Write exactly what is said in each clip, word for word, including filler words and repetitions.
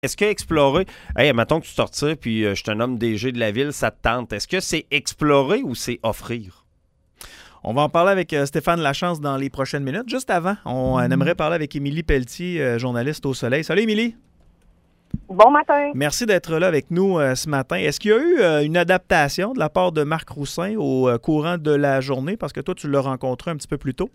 Est-ce que explorer, hey, mettons que tu sortis puis euh, je te nomme D G de la ville, ça te tente. Est-ce que c'est explorer ou c'est offrir? On va en parler avec euh, Stéphane Lachance dans les prochaines minutes. Juste avant, on euh, aimerait parler avec Émilie Pelletier, euh, journaliste au Soleil. Salut Émilie! Bon matin! Merci d'être là avec nous euh, ce matin. Est-ce qu'il y a eu euh, une adaptation de la part de Marc Roussin au euh, courant de la journée? Parce que toi, tu l'as rencontré un petit peu plus tôt.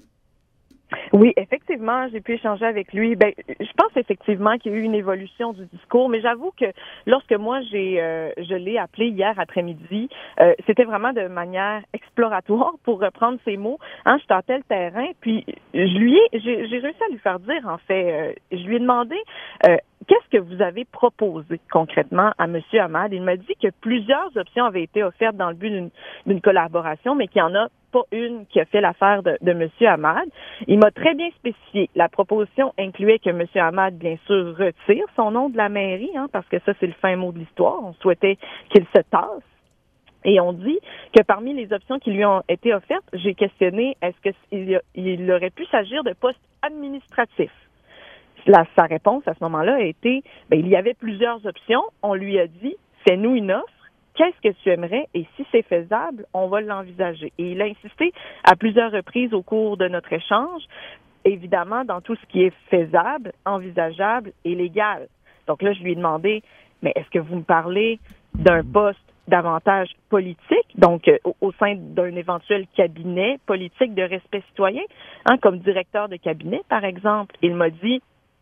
Oui, effectivement, j'ai pu échanger avec lui. Ben, je pense effectivement qu'il y a eu une évolution du discours, mais j'avoue que lorsque moi j'ai, euh, je l'ai appelé hier après-midi, euh, c'était vraiment de manière exploratoire, pour reprendre ses mots. Hein, je tentais le terrain, puis je lui ai, j'ai, j'ai réussi à lui faire dire en fait, euh, je lui ai demandé euh, qu'est-ce que vous avez proposé concrètement à M. Hamad. Il m'a dit que plusieurs options avaient été offertes dans le but d'une, d'une collaboration, mais qu'il y en a pas une qui a fait l'affaire de, de M. Hamad. Il m'a très bien spécifié. La proposition incluait que M. Hamad, bien sûr, retire son nom de la mairie, hein, parce que ça, c'est le fin mot de l'histoire. On souhaitait qu'il se tasse. Et on dit que parmi les options qui lui ont été offertes, j'ai questionné, est-ce qu'il il aurait pu s'agir de postes administratifs? La, sa réponse à ce moment-là a été, ben, il y avait plusieurs options. On lui a dit, fais-nous une offre. Qu'est-ce que tu aimerais? Et si c'est faisable, on va l'envisager. Et il a insisté à plusieurs reprises au cours de notre échange, évidemment, dans tout ce qui est faisable, envisageable et légal. Donc là, je lui ai demandé, mais est-ce que vous me parlez d'un poste davantage politique, donc euh, au, au sein d'un éventuel cabinet politique de respect citoyen, hein, comme directeur de cabinet, par exemple? Il m'a dit,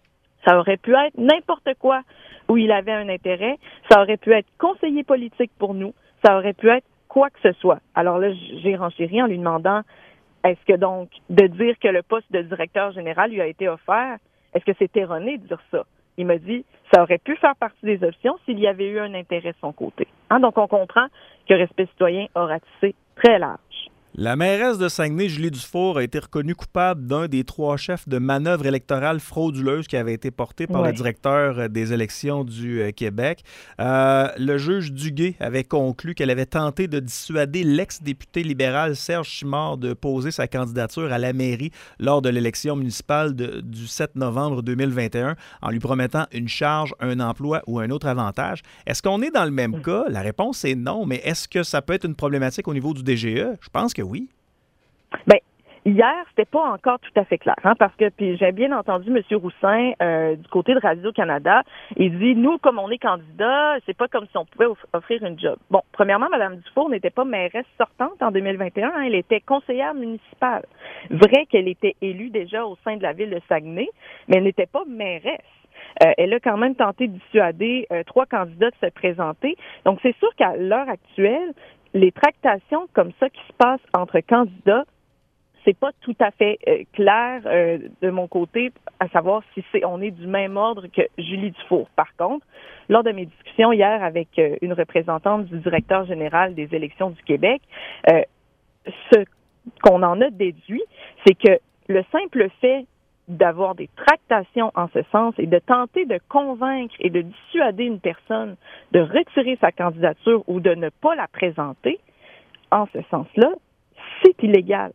ça aurait pu être n'importe quoi où il avait un intérêt. Ça aurait pu être conseiller politique pour nous. Ça aurait pu être quoi que ce soit. Alors là, j'ai renchéri en lui demandant, est-ce que donc, de dire que le poste de directeur général lui a été offert, est-ce que c'est erroné de dire ça? Il m'a dit, ça aurait pu faire partie des options s'il y avait eu un intérêt de son côté. Hein? Donc, on comprend que Respect citoyen a ratissé très large. La mairesse de Saguenay, Julie Dufour, a été reconnue coupable d'un des trois chefs de manœuvre électorale frauduleuse qui avait été porté par ouais. le directeur des élections du euh, Québec. Euh, le juge Duguay avait conclu qu'elle avait tenté de dissuader l'ex-député libéral Serge Chimard de poser sa candidature à la mairie lors de l'élection municipale de, du sept novembre deux mille vingt et un en lui promettant une charge, un emploi ou un autre avantage. Est-ce qu'on est dans le même cas? La réponse est non, mais est-ce que ça peut être une problématique au niveau du D G E? Je pense que oui. Ben, hier, c'était pas encore tout à fait clair, hein, parce que puis j'ai bien entendu M. Roussin euh, du côté de Radio-Canada. Il dit, nous, comme on est candidat, c'est pas comme si on pouvait off- offrir une job. Bon, premièrement, Mme Dufour n'était pas mairesse sortante en deux mille vingt et un, hein, elle était conseillère municipale. Vrai qu'elle était élue déjà au sein de la ville de Saguenay, mais elle n'était pas mairesse. Euh, elle a quand même tenté de dissuader euh, trois candidats de se présenter. Donc, c'est sûr qu'à l'heure actuelle, les tractations comme ça qui se passent entre candidats, c'est pas tout à fait euh, clair euh, de mon côté, à savoir si c'est on est du même ordre que Julie Dufour. Par contre, lors de mes discussions hier avec euh, une représentante du directeur général des élections du Québec, euh, ce qu'on en a déduit, c'est que le simple fait d'avoir des tractations en ce sens et de tenter de convaincre et de dissuader une personne de retirer sa candidature ou de ne pas la présenter, en ce sens-là, c'est illégal.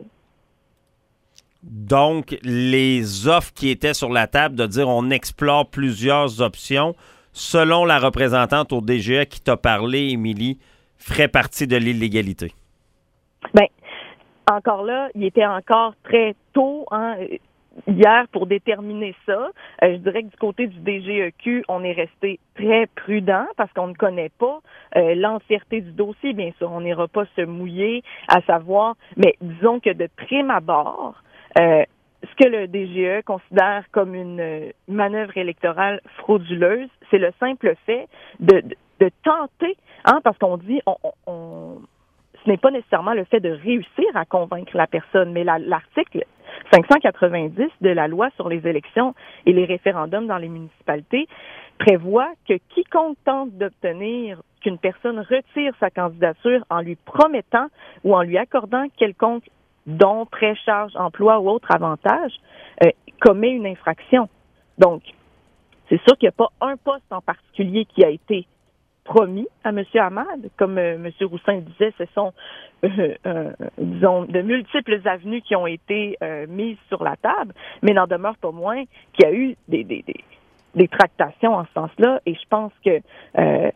Donc, les offres qui étaient sur la table de dire on explore plusieurs options, selon la représentante au D G E qui t'a parlé, Émilie, ferait partie de l'illégalité. Bien, encore là, il était encore très tôt, hein, hier pour déterminer ça. Euh, je dirais que du côté du D G E Q, on est resté très prudent parce qu'on ne connaît pas euh, l'entièreté du dossier, bien sûr. On n'ira pas se mouiller à savoir, mais disons que de prime abord, Euh, ce que le D G E considère comme une euh, manœuvre électorale frauduleuse, c'est le simple fait de, de, de tenter, hein, parce qu'on dit, on, on, on, ce n'est pas nécessairement le fait de réussir à convaincre la personne, mais la, l'article cinq cent quatre-vingt-dix de la loi sur les élections et les référendums dans les municipalités prévoit que quiconque tente d'obtenir qu'une personne retire sa candidature en lui promettant ou en lui accordant quelconque dont précharge, emploi ou autre avantage, euh, commet une infraction. Donc, c'est sûr qu'il n'y a pas un poste en particulier qui a été promis à M. Hamad. Comme euh, M. Roussin le disait, ce sont, euh, euh, disons, de multiples avenues qui ont été euh, mises sur la table, mais n'en demeure pas moins qu'il y a eu des, des, des, des tractations en ce sens-là. Et je pense que euh,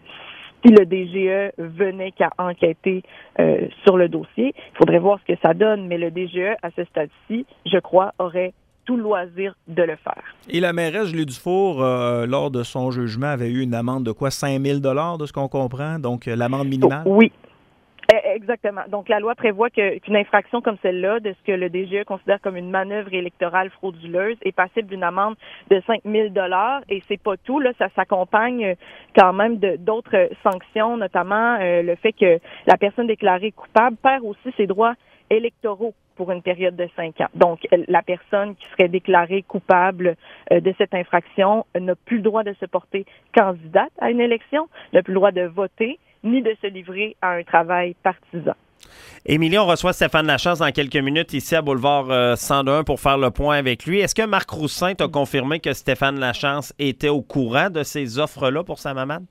si le D G E venait qu'à enquêter euh, sur le dossier, il faudrait voir ce que ça donne. Mais le D G E, à ce stade-ci, je crois, aurait tout le loisir de le faire. Et la mairesse Julie Dufour, euh, lors de son jugement, avait eu une amende de quoi? cinq mille dollars de ce qu'on comprend? Donc, euh, l'amende minimale? Oh, oui. Exactement. Donc, la loi prévoit que, qu'une infraction comme celle-là, de ce que le D G E considère comme une manœuvre électorale frauduleuse, est passible d'une amende de cinq mille dollars. Et c'est pas tout. Là, ça s'accompagne quand même de, d'autres sanctions, notamment euh, le fait que la personne déclarée coupable perd aussi ses droits électoraux pour une période de cinq ans. Donc, la personne qui serait déclarée coupable euh, de cette infraction n'a plus le droit de se porter candidate à une élection, n'a plus le droit de voter, ni de se livrer à un travail partisan. Émilie, on reçoit Stéphane Lachance dans quelques minutes ici à Boulevard euh, cent un pour faire le point avec lui. Est-ce que Marc Roussin t'a confirmé que Stéphane Lachance était au courant de ces offres-là pour sa maman?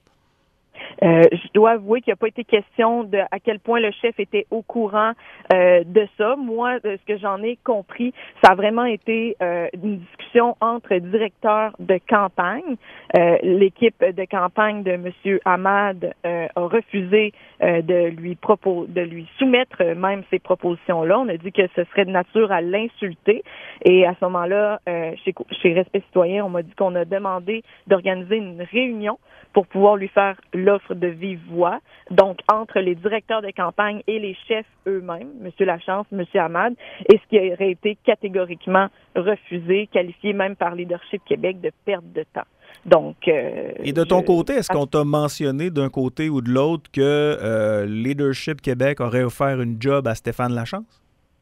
Euh, je dois avouer qu'il n'a pas été question de à quel point le chef était au courant euh, de ça. Moi, de ce que j'en ai compris, ça a vraiment été euh, une discussion entre directeurs de campagne. Euh, l'équipe de campagne de M. Hamad euh, a refusé euh, de lui propos, de lui soumettre même ces propositions-là. On a dit que ce serait de nature à l'insulter. Et à ce moment-là, euh, chez, chez Respect citoyen, on m'a dit qu'on a demandé d'organiser une réunion pour pouvoir lui faire l'offre de vive voix, donc entre les directeurs de campagne et les chefs eux-mêmes, M. Lachance, M. Hamad, et ce qui aurait été catégoriquement refusé, qualifié même par Leadership Québec de perte de temps. Donc, euh, et de ton je... côté, est-ce qu'on t'a mentionné d'un côté ou de l'autre que euh, Leadership Québec aurait offert une job à Stéphane Lachance?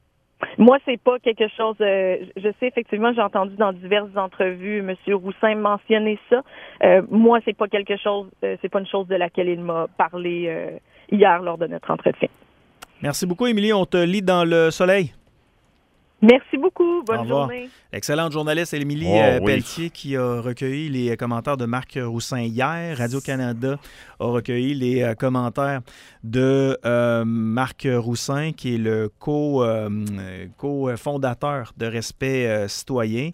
Moi, c'est pas quelque chose. Euh, je sais effectivement, j'ai entendu dans diverses entrevues M. Roussin mentionner ça. Euh, moi, c'est pas quelque chose. Euh, c'est pas une chose de laquelle il m'a parlé euh, hier lors de notre entretien. Merci beaucoup, Émilie. On te lit dans le soleil. Merci beaucoup. Bonne journée. Excellente journaliste Émilie oh, euh, oui. Pelletier qui a recueilli les commentaires de Marc Roussin hier. Radio-Canada a recueilli les euh, commentaires de euh, Marc Roussin, qui est le co, euh, co-fondateur de Respect euh, citoyen.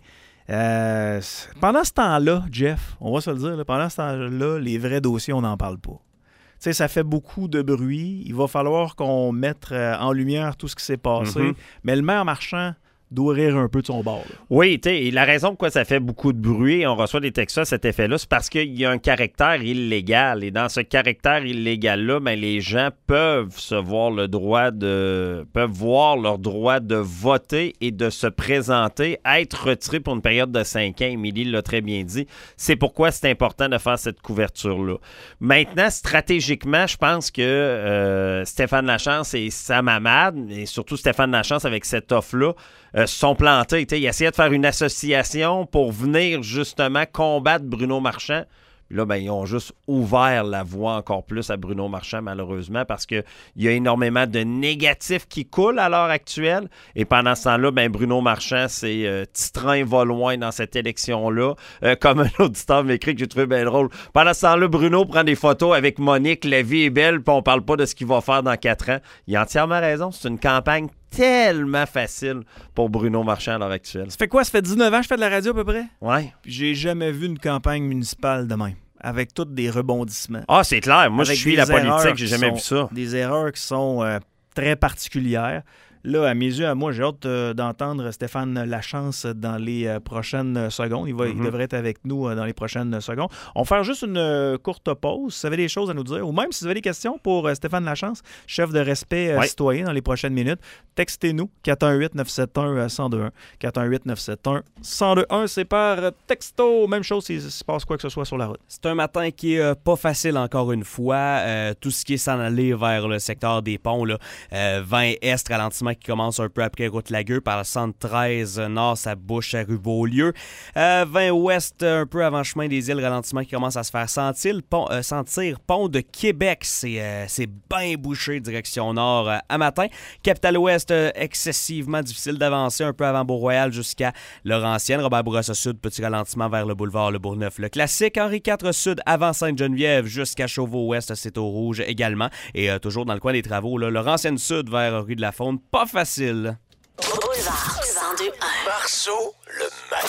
Euh, pendant ce temps-là, Jeff, on va se le dire, là, pendant ce temps-là, les vrais dossiers, on n'en parle pas. Tu sais, ça fait beaucoup de bruit. Il va falloir qu'on mette en lumière tout ce qui s'est passé. Mm-hmm. Mais le maire Marchand doit rire un peu de son bord. Là. Oui, tu sais, la raison pourquoi ça fait beaucoup de bruit, on reçoit des textos à cet effet-là, c'est parce qu'il y a un caractère illégal. Et dans ce caractère illégal-là, ben, les gens peuvent se voir le droit de... peuvent voir leur droit de voter et de se présenter, être retiré pour une période de cinq ans. Émilie l'a très bien dit. C'est pourquoi c'est important de faire cette couverture-là. Maintenant, stratégiquement, je pense que euh, Stéphane Lachance et Sam Hamad, et surtout Stéphane Lachance avec cette offre-là, Euh, se sont plantés. T'sais, ils essayaient de faire une association pour venir justement combattre Bruno Marchand. Puis là, ben, ils ont juste ouvert la voie encore plus à Bruno Marchand, malheureusement, parce qu'il y a énormément de négatifs qui coulent à l'heure actuelle. Et pendant ce temps-là, ben, Bruno Marchand, c'est euh, petit train va loin dans cette élection-là. Euh, comme un auditeur m'écrit que j'ai trouvé bien drôle. Pendant ce temps-là, Bruno prend des photos avec Monique. La vie est belle, puis on parle pas de ce qu'il va faire dans quatre ans. Il a entièrement raison. C'est une campagne tellement facile pour Bruno Marchand à l'heure actuelle. Ça fait quoi? Ça fait dix-neuf ans que je fais de la radio à peu près? Oui. J'ai jamais vu une campagne municipale de même, avec tous des rebondissements. Ah, c'est clair. Moi, avec je suis la politique, j'ai jamais sont, vu ça. Des erreurs qui sont euh, très particulières. Là, à mes yeux, à moi, j'ai hâte euh, d'entendre Stéphane Lachance dans les euh, prochaines secondes. Il, va, mm-hmm. il devrait être avec nous euh, dans les prochaines secondes. On va faire juste une euh, courte pause. Si vous avez des choses à nous dire, ou même si vous avez des questions pour euh, Stéphane Lachance, chef de Respect euh, ouais. citoyen dans les prochaines minutes, textez-nous quatre un huit neuf sept un un zéro deux un. quatre un huit neuf sept un un zéro deux un, c'est par texto. Même chose s'il se passe quoi que ce soit sur la route. C'est un matin qui est euh, pas facile encore une fois. Euh, tout ce qui est s'en aller vers le secteur des ponts, là, euh, vingt Est, ralentissement qui commence un peu après route Lagueux par le soixante-treize Nord, ça bouche à rue Beaulieu. Euh, vingt Ouest, un peu avant chemin des îles, ralentissement qui commence à se faire sentir. Pont, euh, sentir. Pont de Québec, c'est, euh, c'est bien bouché direction Nord euh, à matin. Capitale Ouest, euh, excessivement difficile d'avancer un peu avant Beau-Royal jusqu'à Laurentienne. Robert Bourassa Sud, petit ralentissement vers le boulevard Le Bourgneuf. Le classique Henri quatre Sud avant Sainte-Geneviève jusqu'à Chauveau-Ouest, c'est au rouge également. Et euh, toujours dans le coin des travaux, là, Laurentienne Sud vers rue de la Faune, pas facile. Boulevard cent deux un. Marceau, le matin.